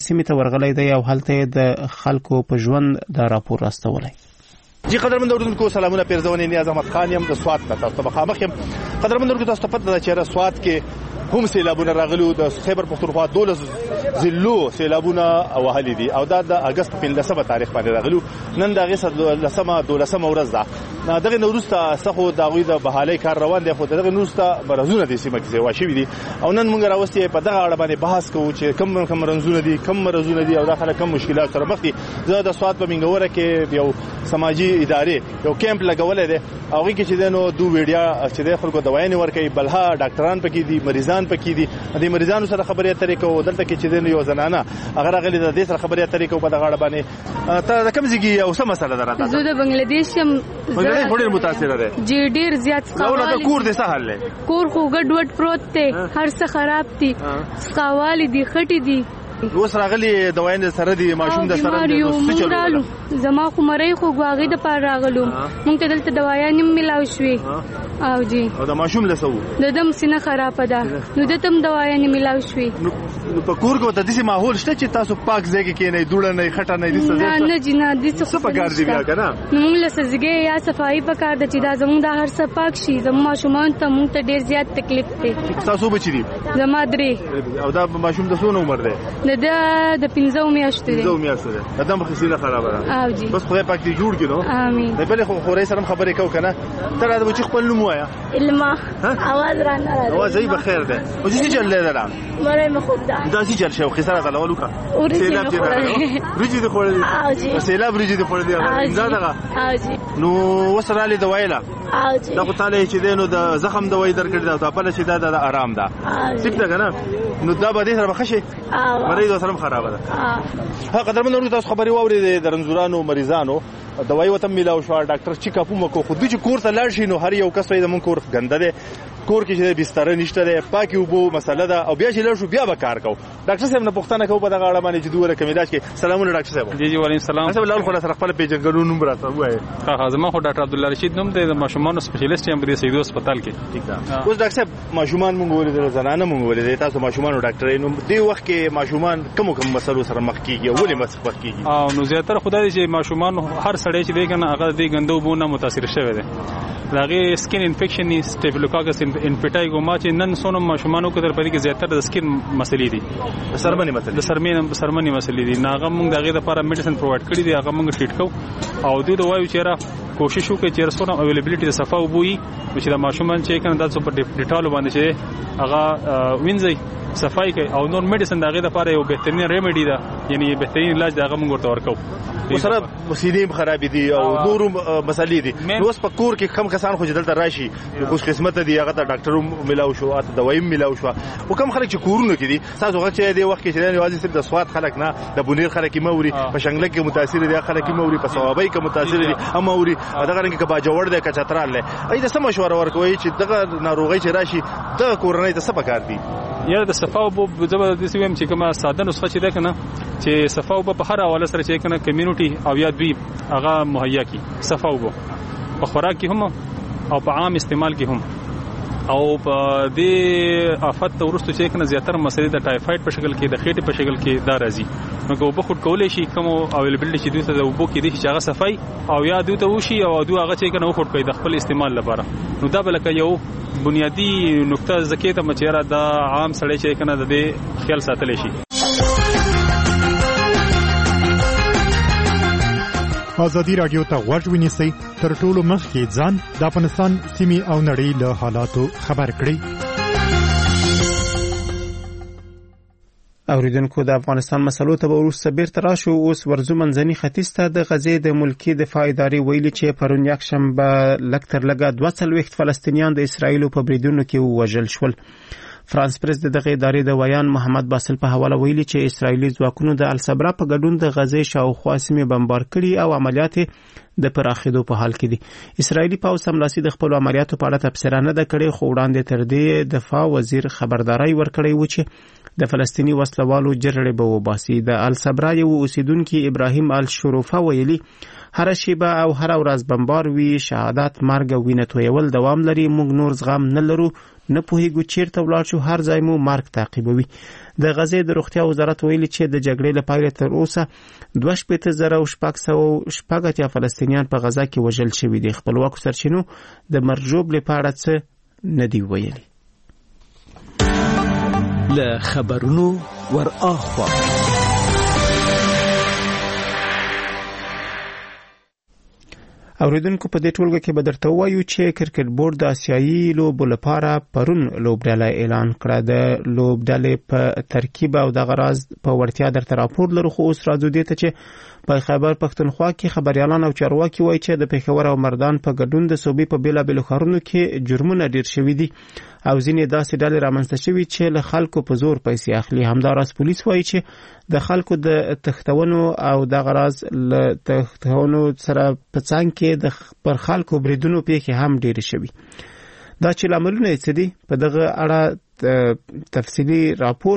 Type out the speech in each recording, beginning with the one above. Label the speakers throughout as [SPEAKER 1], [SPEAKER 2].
[SPEAKER 1] سیمې ته ورغلی دی او هلته د خلکو په ژوند د راپور راستولی.
[SPEAKER 2] جی قدرمن اوریدونکو سلامونه، پیرزونې نیاز احمد خان یم د سوات نه تاسو ته مخامخ یم. قدرمن اوریدونکو تاسو ته پته ده چې سوات کې هم سیلابونه راغلي، د خیبر پختونخوا 12 ضلعو سیلابونه وهلي دي او دا د اگست په 15 تاریخ باندې راغلي. نن د اگست 12 ورځ ده. دغه نوروسته څخه د غوی د بحالي کار روان دی، خو دغه نوروسته مرزونه دي سیمه کې واشي دي او نن موږ راوستي په دغه اړه باندې بحث کوو چې کم مرزونه دي او داخله کم مشکلات سره مخ دي. زه د سوات په منګوره کې یو سماجی ادارې یو کیمپ لګولې ده او هغه کې چې دنو دوه ویډیا چې د خلکو دوايانې ورکوي، بلها ډاکټران پکې دي، مریضان پکې دي. د مریضانو سره خبرې اترې کوو. دلته کې چې دنو یو زنانه هغه راغلي د دې سره خبرې اترې کوو په دغه اړه باندې. ته د کوم ځای او څه مسله ده راته؟
[SPEAKER 3] زه د بنگلاديش یم.
[SPEAKER 2] بنگلاديش ډېر متاثر ده
[SPEAKER 3] جی، ډېر زیات
[SPEAKER 2] سوال د کور د سهال له
[SPEAKER 3] کور خو ګډوډ پروت دی، هر څه خراب دي، سقاوالي دي، خټي دي.
[SPEAKER 2] اوس راغلي دوايان سره دي، ماشوم د سره دي، څه چلو
[SPEAKER 3] زما خو مړی خو غواغي د پاره راغلو. مونږ ته دلته دوايان ملاو شوې او جی
[SPEAKER 2] او د ماشوم لسو
[SPEAKER 3] د دم سینه خراب ده، نو د تم دوايان ملاو شوې.
[SPEAKER 2] نو په کور کې د دې ماحول شته چې تاسو پاک ځای کې نه دوړه نه خټه نه دي څه
[SPEAKER 3] نه جنا دي څه
[SPEAKER 2] په کار دی بیا کنه.
[SPEAKER 3] نو موږ له سزګي یا صفائی په کار د چې دا زموږ د هر څه پاک شي. زموږ ماشومان ته موږ ته ډیر زیات تکلیف دی.
[SPEAKER 2] تاسو بچی دي
[SPEAKER 3] زما درې
[SPEAKER 2] او دا ماشوم د څونه عمر دی؟
[SPEAKER 3] د 15 میاشتې دی.
[SPEAKER 2] 15 میاشتې دی. دا هم خسیله خراب ده.
[SPEAKER 3] او جی
[SPEAKER 2] بس خدای پاک دې جوړ کړي.
[SPEAKER 3] امين.
[SPEAKER 2] دا بل خو خوري سره خبرې کو کنه. تر دا بچی خپل نوم وایا
[SPEAKER 3] علما اواز را نه راځي.
[SPEAKER 2] اواز یې بخیر ده. او چې چل لري دا
[SPEAKER 3] مړې مخوب ده.
[SPEAKER 2] دا چې چل شو خساره غلولو کا
[SPEAKER 3] سیلاب
[SPEAKER 2] دې ورجې دې خوري.
[SPEAKER 3] او جی
[SPEAKER 2] سیلاب ورجې دې خوري. دا دغه
[SPEAKER 3] او جی
[SPEAKER 2] نو وسراله دوایلا
[SPEAKER 3] او جی
[SPEAKER 2] دا خو تعالی چې دینو د زخم دوای درکړی دا په بل چې دا د آرام ده. ټیک ده کنه. نو دا به دې سره بخښي مریض سره خراب ده. ها قدرمن ورته تاسو خبري واوري د رنځورانو مریضانو دوايي وته ملاو شو، ډاکټر چې کاپو مکو خو د کور ته لاړ شي نو هر یو کس وي د مون کور ګنده ده، کور کې چې بستر نشته ده، پاکي وبو مسله ده او بیا چې لاړ شو بیا به کار کو. ډاکټر صاحب نه پښتنه کو په دغه اړه باندې چې دوه کمیداج کې سلامونه ډاکټر صاحب.
[SPEAKER 4] جی وعلیکم السلام.
[SPEAKER 2] تاسو لاول خو سره خپل پیژنګلو نوم راته وایي.
[SPEAKER 4] ها زما خو ډاکټر عبدالله رشید نوم دی، د ماشومانو سپیشلیست یم په سیدو هسپتال کې.
[SPEAKER 2] ٹھیک ده. اوس ډاکټر صاحب ماشومان مونږ ولې زنانه مونږ ولې تاسو ماشومانو ډاکټر نو دی وخت کې ماشومان کوم مسلو سره مخ کیږي ولې مخ کیږي؟
[SPEAKER 4] او نو زیاتره خدای چې ماشومان هر سړی چې دی کنه هغه د ګندو بونه متاثر شوی دی. داغه سکین انفیکشن ني سټیفلوکاکس انفیټایګوما چې نن سونو ماشومانو کې تر پدې کې زیاتره د سکین مسلې دي،
[SPEAKER 2] د سرمنې مسلې دي. ناغه موږ دغه لپاره میډیسن پرووایډ کړی دی، هغه موږ ټریټ کوو او دوی د وایو چې را کوشش وکړي چې رسونه اویلیبিলিټي د صفه وبوي چې د ماشومان چې کنه د سپر ډیټالو باندې چې هغه وینځي صفای کوي او نور میډیسن دغه لپاره یو بهترین ریمیډي ده، یعنی بهترین علاج دغه موږ ورته ورکو. وسره وسیلې خراب دي او نور مسلې دي. نو اوس په کور کې کم کسان خو دلته راشي خوش قسمت دي، هغه ته ډاکټر ملاو شو، اته دوايي ملاو شو او کم خلک چې کورونه کې دي. تاسو هغه چې دی وخت کې چې یوازې صرف د سواد خلک نه د بونیر خلک موري، په شنګله کې متاثر دي خلک موري، په ثوابای کې متاثر دي اموري، دغه رنګ کې باجوړ ده کچترال له اې د سم مشوره ورکوي چې دغه ناروغي چې راشي د کورنۍ ته څه پکار دي.
[SPEAKER 4] یا د صفاو په زبردست ویم چې کومه ساده نسخه چې ده کنه چې صفاو په هر حواله سره چې کنه کمیونټي او یا دوی هغه مهیا کی صفاو په خوراک کې هم او په عام استعمال کې هم او په دې آفت ورستو چې کنه زیاتره مسلې د ټایفاید په شکل کې د خېټې په شکل کې دا راځي. نو کو په خود کولې شي کوم اویلیبিলিټي چې دوی ته د وبو کې دي چې هغه صفای او یا دوی ته وشي او دوی هغه چې کنه خود کوي د خپل استعمال لپاره. نو دا بلکې یو بنیادی نقطه زکیته مچېرا دا عام سړی چې کنه د دې خیال ساتل شي.
[SPEAKER 5] ازادي رادیو ته غوږ ونیسئ، تر ټولو مخکې ځان د افغانستان سیمې او نړۍ له حالاتو خبر کړئ.
[SPEAKER 1] اوریدونکو د افغانستان مسلو ته وروسته بیرته راشو. اوس ورزو منځني ختیځ ته د غزې د ملکی دفاع ادارې ویلي چې پرون یکشنبه لږ تر لږه 42 فلسطینیان د اسرایلو په بریدونو کې ووژل شول. فرانس پریس دغه ادارې د ویان محمد باسل په حواله ویلي چې اسرایلی ځواکونو د الصبرا په ګډون د غزې شاوخوا سیمې بمبار کړي او عملیات د پراخېدو په حال کې دي. اسرایلی پوځ سملاسي د خپل عملیاتو په اړه تبصره نه ده کړې، خو وړاندې تر دې دفاع وزیر خبرداري ورکړی و چې د فلسطینی وسلوالو جرړې به وباسي. د الصبرا یو اوسیدونکو ابراهیم الشروفه ویلي هر شیبه او هر ورځ بمبار وي، شهادت، مرګ او وینه تویول دوام لري. موږ نور زغم نه لرو، نه پوهیږو چیرته ولاړ شو، هر ځای مو مرګ تعقیبوي. د غزې د روغتیا وزارت ویلي چې د جګړې له پیل تر اوسه 2,680 فلسطینیان په غزه کې وژل شوي دي. خپلواکو سرچینو د مرګ ژوبلې په اړه څه نه دی ویلي.
[SPEAKER 6] له خبرونو ور اخوا
[SPEAKER 1] اوریدونکو په دې ټولګه کې به درته وایو چې کرکټ بورډ د آسیایي لوبو لپاره پرون لوبډله اعلان کړه. د لوبډلې په ترکیب او د غراض په وړتیا درته راپور لرو، خو اوس راځو دې ته چې په خیبر پښتونخوا کې خبريالان او چارواکي وایي چې د پېښور او مردان په ګډون د صوبې په بیلابېلو ښارونو کې جرمونه ډېر شوي دي او ځینې داسې ډلې رامنځته شوي چې له خلکو په زور پیسې اخلي. همداراز پولیس وایي چې د خلکو د تښتونو او د غراض له تښتونو سره په څنګ کې د پر خلکو بریدونو پیښې هم ډېرې شوي. دا چې لاملونه یې څه دي، په دغه اړه تفصیلي راپور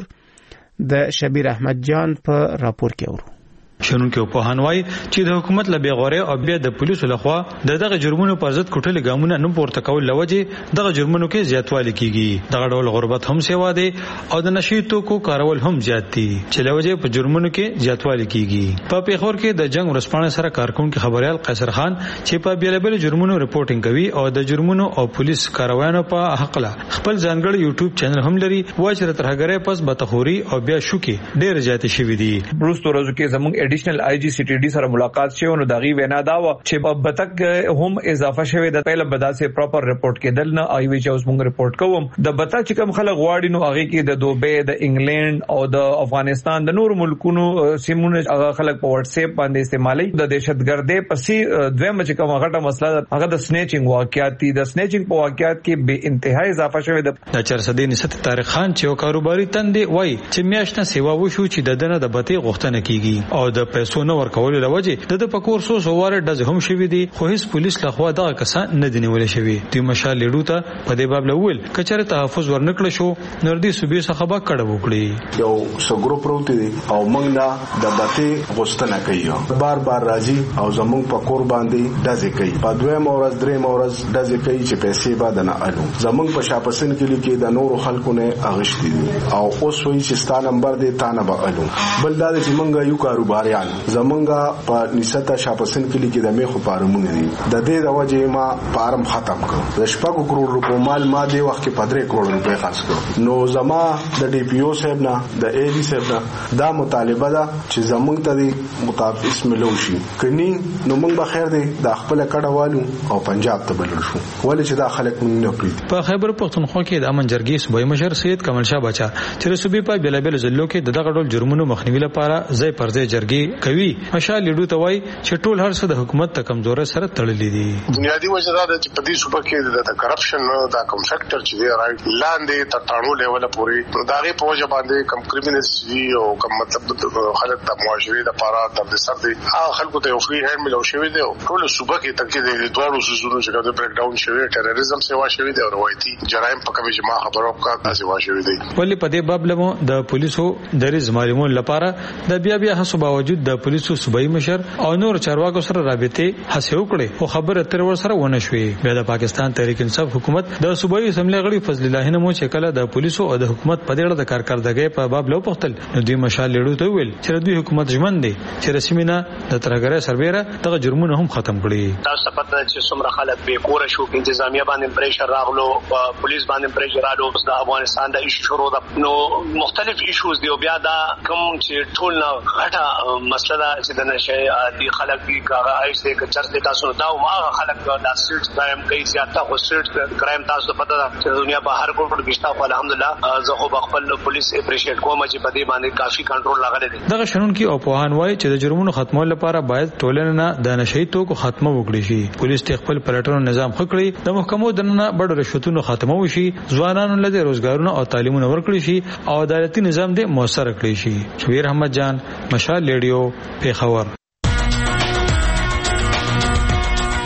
[SPEAKER 1] د شبیر احمد جان په راپور کې اورو.
[SPEAKER 7] شنونکو په هنوای چې د حکومت له بیغوري او بیا د پولیسو لخوا دغه جرمونو په ضد کوټل ګامونه نه پورته کول لوجه دغه جرمونو کې زیاتوالی کیږي. دغه ډول غربت هم سیوا دی او د نشي توکو کارول هم زیات دي چې لوجه په جرمونو کې زیاتوالی کیږي. په پیښور کې د جنگ ورسپانه سره کارکونکو خبريال قیصر خان چې په بیلابل جرمونو ریپورتینګ کوي او د جرمونو او پولیس کاروانو په حق له خپل ځانګړی یوټیوب چینل هم لري. واچره ترهګره پس بتخوري او بیا شوکي ډېر زیات شوي دي.
[SPEAKER 8] روز ورځو کې زموږ ایډیشنل آی جی سی ټی ډی سره ملاقات شوه نو دغه وینا دا و چې بتک هم اضافه شوه د پهله بداسه پراپر ریپورت کېدل نه آی وی چې اوس موږ ریپورت کوم د بتا چې کوم خلک غواړي نو هغه کې د دوبه د انګلند او د افغانستان د نور ملکونو سیمونه هغه خلک په واتس اپ باندې استعمالي د دهشتګردۍ پسې دویم چې کوم غټه مسله هغه د سنیچینګ واقعیت دي. د سنیچینګ په واقعیت کې به انتهای اضافه شوه. د
[SPEAKER 7] چرسدي نسبت طارق خان چې کاروباري تندې وای چې میاشتنه سیوا وشو چې د دنه د بتی غوښتنه کیږي او د پیسو نو ورکول لوجه د پکور سو سواره د هم شوی دي، خو هیڅ پولیس لخوا دغه کسان نه دی نیول شوی. د مشال لیډو ته په دې باب لول کچره تحفظ ورنکړ شو نردي صوبې څخه با کړه وکړي.
[SPEAKER 9] یو سګرو پروت دي او موږ نه د بتی غوښتنه کوي، بار بار راځي او زموږ پکور باندې دځې کوي. په دوه مورز درې مورز دځې کوي چې پیسې بعد نه الو. زموږ په شاپسن کې لیکي د نورو خلکو نه اغشتي دي او اوس وایي چې ستا نمبر دې تا نه به الو. بل دا چې موږ یو کاروباریان زمونږه په نسبت شاپسن کې لیکي د میخو پارمونه دي. د دې د وجې ما پارم ختم کړ. د 6 کروڑ روپو مال ما دی وخت کې 15 کروڑ روپے خرڅ کړ. نو زما د ډي پی او صاحب نه د ای ډي صاحب نه دا مطالبه ده چې زمونږ ته دی مطابق ملو شي کني نو موږ به خیر دی د خپل کډوالو او پنجاب ته بلل شو ولې چې دا خلک موږ نه پریږدي.
[SPEAKER 7] په خیبر پښتونخوا کې د امن جرګې صوبایي مشر سید کمال شاه بچا چې صوبې په بیلابل ضلعو کې دغه ډول جرمونو مخنیوي لپاره ځای پر ځای جرګې کوي. مشال لیډو ته وایي چې ټول هر څه د حکومت ته کمزوري سره تړلې دي.
[SPEAKER 10] بنیادی وجه دا چې په دې صوبه کې د کرپشن دا کوم فیکټر چې دی راځي لاندې تر ټاڼو لیول پورې داغه په وجه باندې کم کریمینلز دي او کم مطلب خلک د معاشري د پاره د سر دي هغه خلکو ته فری هند ملو شوی دی. ټول صوبه کې تکي د دوړو سوزونو چې د بریک ډاون شوی ټیرریزم سیوا شوی دی او روایتي جرایم په کومه جما خبرو کا سیوا شوی دی.
[SPEAKER 7] ولې په دې باب له د پولیسو دریز معلومون لپاره د بیا هڅو باوجود د پولیسو صوبایي مشر او نور چارواکو سره رابطه هڅه وکړي خو خبره تر ور سره ونه شوې. بیا د پاکستان تحریک انصاف حکومت د صوبایي اسمبلی غړي فضل الله نمو چې کله د پولیسو او د حکومت په دې اړه د کارکړدګۍ په باب لو پختل نو دوی مشال لیډو ته ویل چې دوی حکومت ژمن دي چې رسمینا د ترګره سربېره دغه جرمونه هم ختم کړي.
[SPEAKER 11] تاسو پته چې څومره خلک به کور شو، انتظامیه باندې پریشر راغلو، پولیس باندې پریشر راغلو، د افغانستان د ایشو شروع ده نو مختلف ایشوز دی او بیا دا کوم چې ټول نه غټه مسله چې د نشه دي خلک دي کاغه ایس دې کچر دې تاسو دا او هغه خلک د سټ کرایم کوي زیاته خو سټ کرایم تاسو پته ده چې دنیا په هر کوټ کې شته. الحمدلله زه خو خپل پولیس اپریشیټ کوم چې په دې باندې کافي کنټرول لاغله دي.
[SPEAKER 7] دغه شنونکو او پوهان وایي چې د جرمونو ختمولو لپاره باید ټولنه د نشئی توکو ختمه وکړي شي. پولیس خپل پلټونو نظام خکړي، د محکمو دننه بډ رشوتونو ختمه وشي، ځوانانو له روزګارونو او تعلیمونو ورکړي شي او عدالتي نظام دې موثر کړي شي. شبیر احمد جان، مشال لیډیو، پیښور.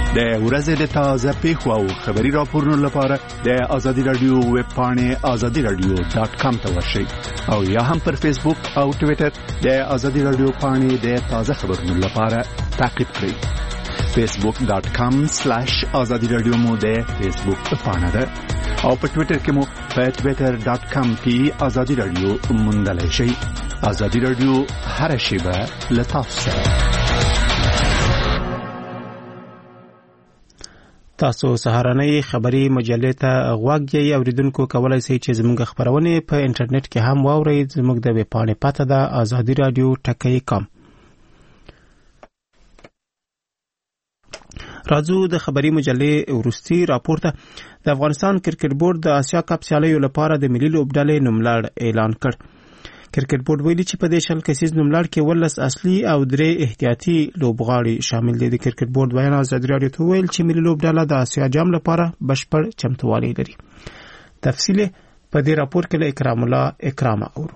[SPEAKER 12] د ورځې د تازه پیښو او خبري راپورونو لپاره د آزادي رادیو ویب پاڼه azadiradio.com ته ورشئ او یا هم پر فیسبوک او ټوئیټر د آزادي رادیو پاڼه د تازه خبرونو لپاره تعقیب کړئ. facebook.com/azadiradio مو د فیسبوک پاڼه ده او په ټوئیټر کې مو په twitter.com کې آزادي رادیو موندلای شئ. آزادي رادیو هر شیبه لطف سره.
[SPEAKER 1] تاسو سهارنۍ خبري مجلې ته غوږ یې اوریدونکو کولای شئ چې زموږ خبرونه په انټرنیټ کې هم واورئ. زموږ د ویب پاڼې پته ده azadiradio.com. راځو د خبري مجلې ورستي راپورته. د افغانستان کرکټ بورډ د آسیا کپ سیالیو لپاره د ملي لوبډلې نوملړ اعلان کړ. کرکټ بورډ ویلي چې په دې شل کسیز نوملړ کې 18 اصلي او 3 احتیاطي لوبغاړي شامل دي. د کرکټ بورډ بیان آزادي رادیو ته ویل چې ملي لوبډله د آسیا جام لپاره بشپړ چمتووالی لري. تفصیل په دې راپور کې له اکرام الله اکرام اورو.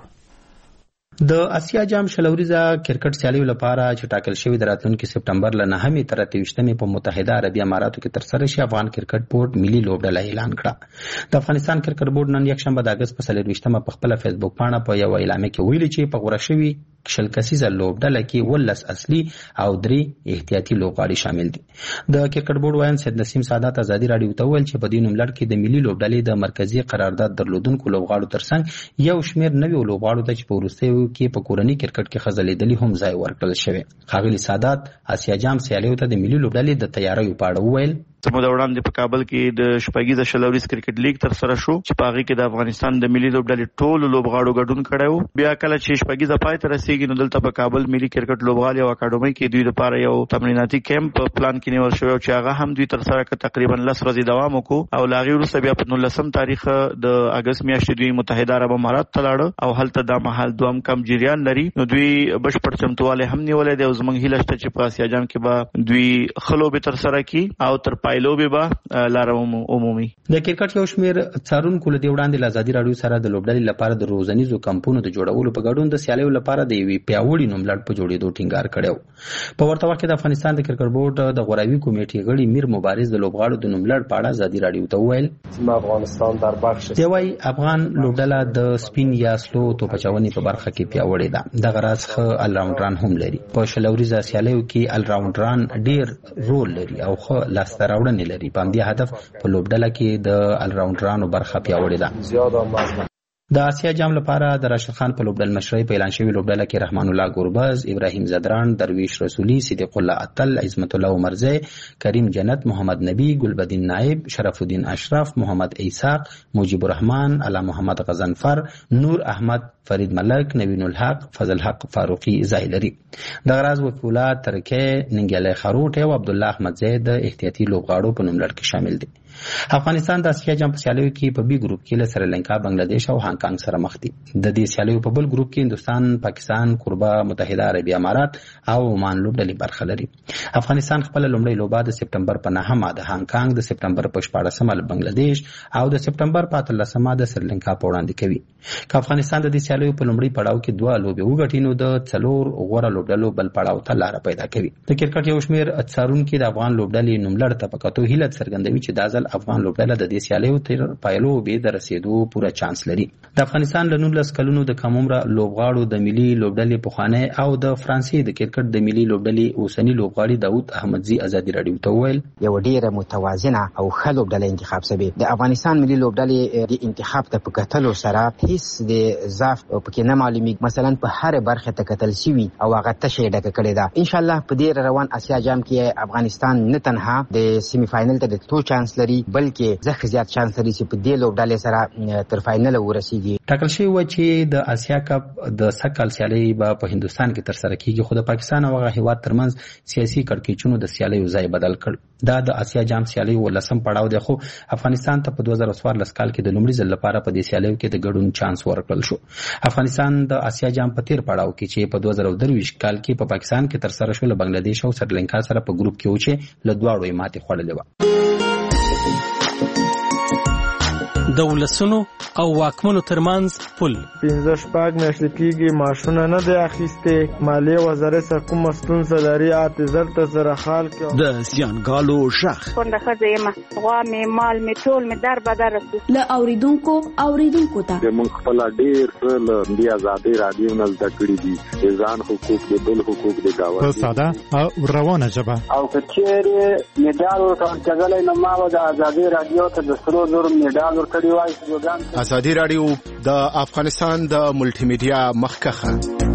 [SPEAKER 13] د آسیا جام شلوریزه کرکټ سیالیو لپاره چې ټاکل شوی د راتلونکي سپټمبر له 9 تر 23 په متحده عربی اماراتو کې ترسره شي افغان کرکټ بورډ ملي لوبډله اعلان کړه. د افغانستان کرکټ بورډ نن یکشنبه د اگست په 24 په خپل فیسبوک باندې په یو اعلامیه کې ویلي چې په غوړه شوی شل کسیزه لوبډله کې 18 اصلي او 3 احتیاطي لوبغاړي شامل دي. د کرکټ بورډ وایي سید نسیم سادات آزادي رادیو ته ویل چې په دې نوملړ کې د ملي لوبډلې د مرکزی قرارداد درلودونکو لوبغاړو ترڅنګ یو شمېر نوي لوبغاړو ته چې په وروستیو کې په کورنۍ کرکټ کې خزلېدلي هم ځای ورکړل شوی. ښاغلي سادات آسیا جام سیالیو ته د ملي لوبډلې د تیاریو په اړه وویل.
[SPEAKER 14] زموږ وړاندې په کابل کې د شپږیزه شلوریز کرکټ لیګ تر سره شو چې په هغه کې د افغانستان د ملي لوبډلې ټول لوبغاړو ګډون کړو. بیا کله چې شپږیزه پای ته رسیدي نو دلته په کابل ملي کرکټ لوبغاړي او اکاډمۍ کې دوی لپاره یو تمریناتي کیمپ پلان کې نیول شوی چې هغه هم دوی تر سره کړ. تقریبا 10 ورځې دوام وکړو او لاغي وروسته بیا په 19 تاریخ د اگست میاشتې دوی متحده عرب امارات ته لاړ او هلته د مهال دوام کم جریان لري. نو دوی بشپړ چمتواله هم نیولې دی او زمونږ هیله شته چې په آسیا جام کې به دوی خلوب تر سره کی او تر پایلو به لارم عمومي.
[SPEAKER 13] د کرکټ یو شمېر څارونکو له دې وړاندې له آزادي رادیو سره د لوبډلې لپاره د روزنیزو کمپونو د جوړولو په ګډون د سیالیو لپاره د یوې پیاوړي نوملړ په جوړېدو ټینګار کړو. په ورته وخت کې د افغانستان د کرکټ بورډ د غوراوي کمیټې غړي میر مبارز د لوبغاړو د نوملړ په اړه آزادي رادیو ته وویل
[SPEAKER 15] چې افغانستان در بخش
[SPEAKER 13] دی وايي افغان لوبډله د سپین یا سلو توپچونې په برخه کې پیاوړې ده. د غراس خ الراونډران هم لري. په شلوریزه سیالیو کې الراونډران ډیر رول لري او خ لاسته راوړنې لري. په دې هدف په لوبډله کې د الراونډرانو برخه پیاوړې ده. د آسیا جام لپاره د راشد خان په لوبډل مشرۍ په اعلان شوی لوبډله کې رحمان الله ګوربز، ابراهیم زدران، درویش رسولی، صدیق الله اتل، عظمت الله عمرزی، کریم جنت، محمد نبی، گلبدین نائب، شرف الدین اشرف، محمد ایساق، مجیب الرحمن، علا محمد غزنفر، نور احمد، فرید ملک، نوین الحق، فضل حق فاروقی ځای لري. د غراز وفولا ترکه ننګیالی خروټ او عبد الله احمد زید د احتیاطي لوبغاړو په نوملړ کې شامل دي. افغانستان د آسیا جام په سیالیو کې په بي ګروپ کې له سریلانکا، بنگلاديش او هانګ کانګ سره مخ دي. د دې سیالیو په بل ګروپ کې هندستان، پاکستان، کوربه، متحده عربی امارات او عمان لوبډلې برخه لري. افغانستان خپل لومړی لوبه د سپټمبر په 9 د هانګ کانګ، د سپټمبر په 14 د بنگلاديش او د سپټمبر په 13 د سریلانکا په وړاندې کوي. که افغانستان د دې سیالیو په لومړی پړاو کې 2 لوبې وګټي نو د 4 غوړه لوبډلو بل پړاو ته لار پیدا کوي. د کرکټ یو شمېر څارونکو د افغان لوبډلې نوملړ ته په کتو هیله څرګندوي چې د ځل افغان لوبډله د دې سیالیو تر پایلو به د رسیدو پوره چانس لري. د افغانستان له 19 کلونو د کم عمره لوبغاړو د ملي لوبډلې پخوانی او د فرانسې د کرکټ د ملي لوبډلې اوسنی لوبغاړي داوود احمدزي آزادي رادیو ته ویل
[SPEAKER 16] یو ډیره متوازنه او ښه لوبډله انتخاب شوه. د افغانستان ملي لوبډلې د انتخاب ته په کتلو سره هیڅ د ضعف پکې نه معلومي. مثلا په هر برخه ته کتل شوی او هغه تشه ډکه کړې ده. ان شاء الله په دې روان آسیا جام کې افغانستان نه تنها د سیمی فائنل ته د تو چانس لري بلکې ځکه زیات چانس لري چې په دې لوبډلې سره تر فائنل ورسیږي.
[SPEAKER 13] ټاکل شوی و چې د آسیا کپ د سکهال سیالي به په هندستان کې تر سره کیږي. خو د پاکستان او هغه هیواد ترمنځ سیاسي کړکېچونو د سیالیو ځای بدل کړ. دا د آسیا جام سیالي ولسم پړاو دی. خو افغانستان ته په 2014 کال کې د لومړي ځل لپاره په دې سیالیو کې د ګډون چانس ورکړل شو. افغانستان د آسیا جام په تیر پړاو کې چې په 2023 کال کې په پاکستان کې تر سره شو له بنگلاديش او سریلانکا سره په ګروپ کې و چې له دواړو یې ماتې خوړلې و.
[SPEAKER 6] د ولسونو او واکمنو ترمنځ پل
[SPEAKER 17] 15 میاشتې کېږي معاشونه نه دی اخیستې. مالیې وزارت سره کومه ستونزه لري اعتذار ته سره حال کې
[SPEAKER 6] د زیانګالو ژغ
[SPEAKER 18] کونډه ښځه یم غوا مې مال مې ټول مې در بدر
[SPEAKER 19] له اوریدونکو ته
[SPEAKER 20] موږ خپل ډېر څه له دې ازادي رادیو نه زده کړي دي ځان حقوق د بل حقوق د گاونډي
[SPEAKER 5] په ساده او روانه ژبه
[SPEAKER 21] او کچېره میډال ورکړل نو ما د ازادي رادیو ته د سرو زر میډال ورکړی وای.
[SPEAKER 12] ازادي رادیو د افغانستان د ملټي میډیا مخکخه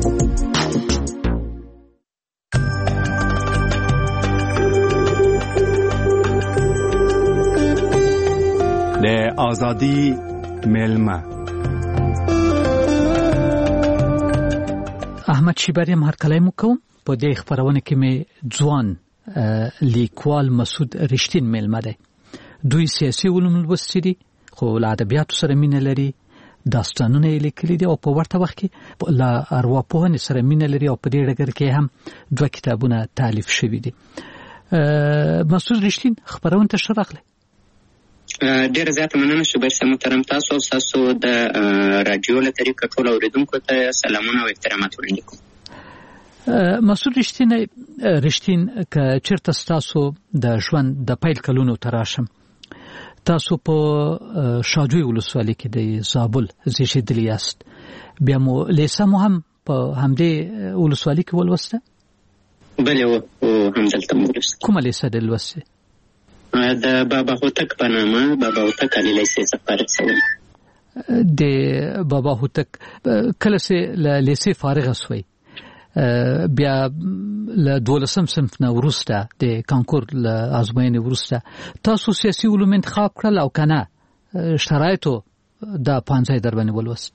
[SPEAKER 12] د ازادي ملما
[SPEAKER 22] احمد شیبری هرکلی مو کوم. په دې خبرونه کې مې ځوان لیکوال مسعود رښتین ملما دی. دوی سیاسي علوم لوستي دي خو له ادبیاتو سره مینه لري، داستانونه یې لیکلي دي او په ورته وخت کې له ارواپوهنې سره مینه لري او په دې ډګر کې هم 2 کتابونه تالیف شوي دي. مسعود رښتین خبرونه ته ښه راغلی.
[SPEAKER 23] ډېر زیات مننه شوبر سم محترم تاسو او تاسو د رادیو له طریقه ټول اوریدونکو ته سلامونه او احترامات وړاندې کوم.
[SPEAKER 22] مسعود رښتین که چیرته تاسو د ژوند د پیل کلونو تراشم تاسو په شاجوی ولسوالۍ کې د زابل زیږیدلی یاست، بیا مو لیسه مو هم په همدې ولسوالۍ کې ولوسته؟
[SPEAKER 23] بله او همدلته مو ولوسته.
[SPEAKER 22] کومه لیسه د لوسته؟
[SPEAKER 23] د بابا هوتک په نامه بابا هوتک علی لیسه فارغ شوم.
[SPEAKER 22] د بابا هوتک کله چې له لیسه فارغ شوی بیا له 12 صنف نه وروسته د کانکور له ازموینې وروسته تاسو سیاسي علوم انتخاب کړل او کنه شرایطو د 15 در باندې ولوست؟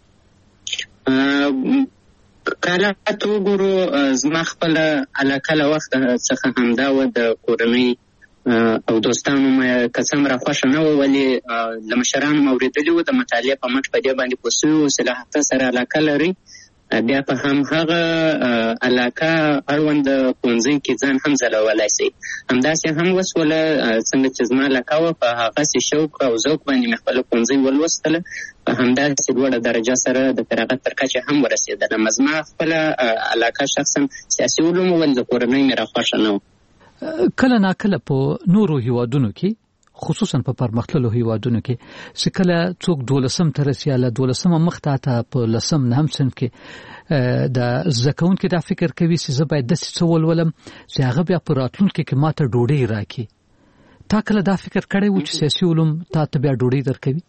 [SPEAKER 23] کله ته وګورو زما خپل علاقه له وخت څخه همدا و د کورنۍ او دوستانو مې قسم را خوښ نه و، ولې له مشرانو مې اورېدلي و د مطالعې په مټ په دې باندې پوه سوي و صلاحیت سره علاقه لري. بیا په هغه علاقه اړوند ښوونځي کې ځان هم ځلولی شي. همداسې هم وسوله څنګه چې زما علاقه وه په هغسې شوق او ذوق باندې مې خپله ښوونځي ولوستله، په همداسې لوړه درجه سره د فراغت تر کچې هم ورسېدلم. زما خپله علاقه شخصا سیاسي علوم ول د کورنۍ مې راخوښه نه و.
[SPEAKER 22] کله ناکله په نورو هیوادونو کې خصوصا په پرمختللو هیوادونو کې چې کله څوک 12 ته رسي له 12 مخته ته په 10 نه هم صنف کې د زکون کې دا فکر کوي چې زه باید د څه ولولم چې هغه بیا په راتلونکي کې ماته ډوډۍ راکړي. تا کله دا فکر کړی و چې سیاسي علوم تا ته بیا ډوډۍ درکوي؟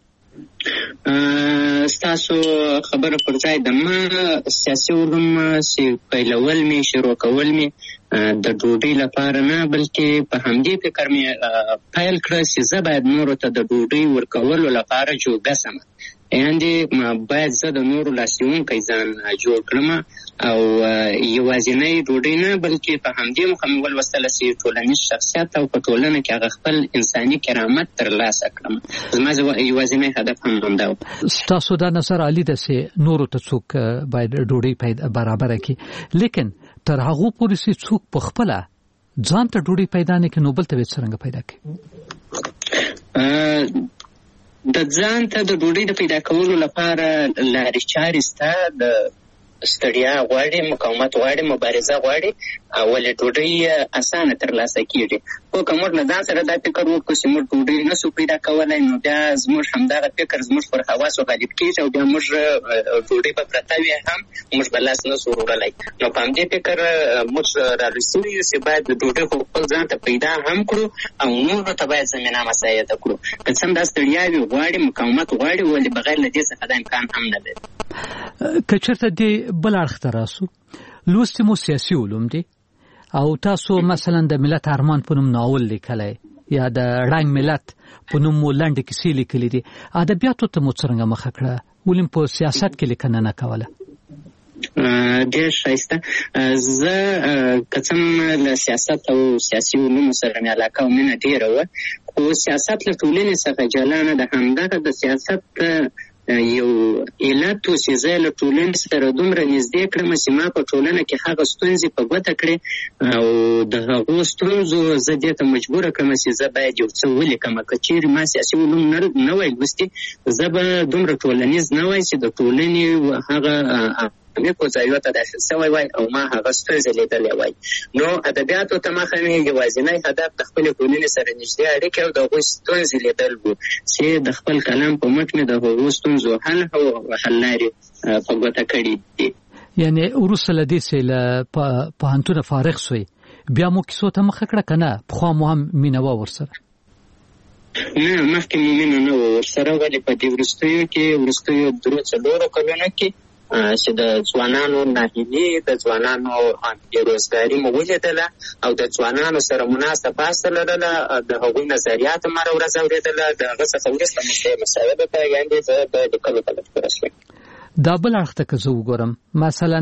[SPEAKER 23] ستاسو خبره پر ځای ده. ما سیاسي علوم چې پیلول مې شروع کول مې د ډوډۍ لپاره نه بلکې په همدې فکر مې پیل کړه چې زه باید نورو ته د ډوډۍ ورکولو لپاره جوګه سم، یعنې باید زه د نورو لاسیونکی ځان جوړ کړم او یوازینۍ ډوډۍ نه بلکې په همدې موخه مې ولوستله چې ټولنیز شخصیت او په ټولنه کې هغه خپل انساني کرامت ترلاسه کړم. زما یوازینی هدف هم همدا و.
[SPEAKER 22] ستاسو دا نظر عالی ده چې نورو ته څوک باید ډوډۍ برابره کړي، لیکن تر هغه پورې چې څوک په خپله ځان ته ډوډۍ پیدا نه کړي نو بل ته به څرنګه پیدا کړي؟
[SPEAKER 23] د ځان ته د ډوډۍ د پیدا کولو لپاره لارې چارې شته. د ستړیا غواړي، مقاومت غواړي، مبارزه غواړي، ولې ډوډۍ اسانه ترلاسه کېږي. خو که موږ نه ځان سره دا فکر وکړو چې موږ ډوډۍ نشو پیدا کولی نو بیا زموږ همدغه فکر زموږ پر حواسو غالب کېږي او بیا موږ ډوډۍ به پرته وي هم موږ به لاس نشو وروړلی. نو په همدې فکر موږ رارسېږو چې باید د ډوډۍ خو خپل ځان ته پیدا هم کړو او نورو ته باید زمینه مساعده کړو. که څه هم دا ستړیاوې غواړي، مقاومت غواړي، ولې بغیر له دې څخه دا امکان هم نه دی.
[SPEAKER 22] که چېرته دې بل اړخ ته راسو، لوستي مو سیاسي علوم دي او تاسو مثلا د ملت ارمان په نوم ناول لیکلی یا د رنګ ملت په نوم مو لنډې کیسې لیکلي دي، ادبیاتو ته مو څرنګه مخه کړه؟ ولې په سیاست کې لیکنه نه کوله؟
[SPEAKER 23] ډېر ښایسته. زه که څه هم له سیاست او سیاسي علومو سره مې علاقه او مینه ډېره وه، خو سیاست له ټولنې څخه جلا نه ده. همدغه د سیاست یو علت و چې زه له ټولنې سره دومره نږدې کړم چې ما په ټولنه کې هغه ستونزې په ګوته کړې او د هغو ستونزو زه دې ته مجبوره کړم چې زه باید یو څه ولیکم. که چیرې ما سیاسي علوم نه وای لوستي زه به دومره ټولنیز نه وای چې د ټولنې هغه په ځایو ته داخل شوی وای او ما هغه ستونزې لیدلې وای. نو ادبیاتو ته مخه مې یوازینی هدف د خپلې ټولنې سره نږدې اړیکې او د هغوی ستونزې لیدل و چې د خپل کلام په مټ مې د هغو ستونزو حل او حل لارې په ګوته کړي دي.
[SPEAKER 22] یعنې وروسته له دې چې له پوهنتونه فارغ سوی بیا مو کیسو ته مخه کړه که نه پخوا مو هم مینه وه ورسره؟
[SPEAKER 23] نه مخکې مو مینه نه وه ورسره، ولې په دې وروستیو 3-4 کلونو کې چې د ځوانانو ناهیلي د ځوانانو بېروزګاري مو ولیدله او د ځوانانو سره مناسب بحث لرله، د هغوی نظریات مو هره ورځ اورېدله. د هغه څخه وروسته مو مسایلو ته یعنې زه د لیکلو په مجبوره شوم.
[SPEAKER 22] دا بل اړخ ته که زه وګورم مثلا